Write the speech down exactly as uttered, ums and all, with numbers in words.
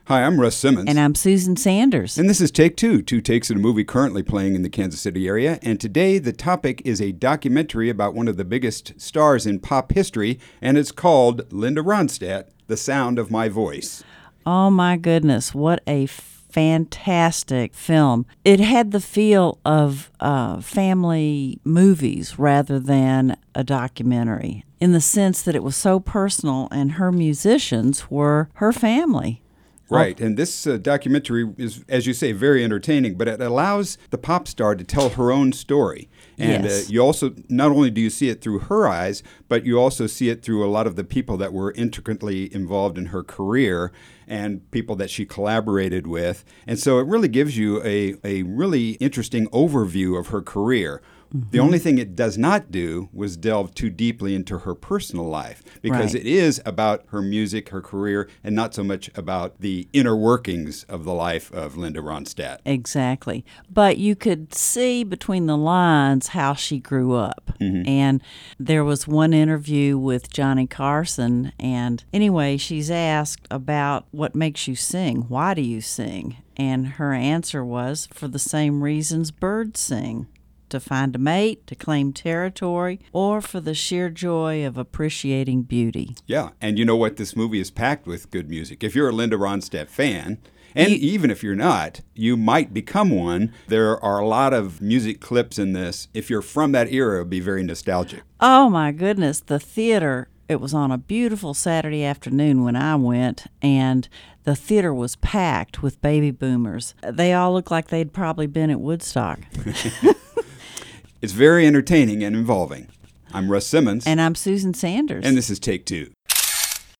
Hi, I'm Russ Simmons. And I'm Susan Sanders. And this is Take Two, two takes at a movie currently playing in the Kansas City area. And today the topic is a documentary about one of the biggest stars in pop history, and it's called Linda Ronstadt, The Sound of My Voice. Oh my goodness, what a fantastic film. It had the feel of uh, family movies rather than a documentary, in the sense that it was so personal and her musicians were her family. Right, and this uh, documentary is, as you say, very entertaining, but it allows the pop star to tell her own story. And yes. uh, you also, not only do you see it through her eyes, but you also see it through a lot of the people that were intricately involved in her career and people that she collaborated with. And so it really gives you a, a really interesting overview of her career. Mm-hmm. The only thing it does not do was delve too deeply into her personal life, because right. it is about her music, her career, and not so much about the inner workings of the life of Linda Ronstadt. Exactly. But you could see between the lines how she grew up. Mm-hmm. And there was one interview with Johnny Carson, and anyway, she's asked about what makes you sing. Why do you sing? And her answer was, for the same reasons birds sing. To find a mate, to claim territory, or for the sheer joy of appreciating beauty. Yeah, and you know what? This movie is packed with good music. If you're a Linda Ronstadt fan, and you, even if you're not, you might become one. There are a lot of music clips in this. If you're from that era, it'll be very nostalgic. Oh my goodness, the theater, it was on a beautiful Saturday afternoon when I went, and the theater was packed with baby boomers. They all looked like they'd probably been at Woodstock. It's very entertaining and involving. I'm Russ Simmons. And I'm Susan Sanders. And this is Take Two.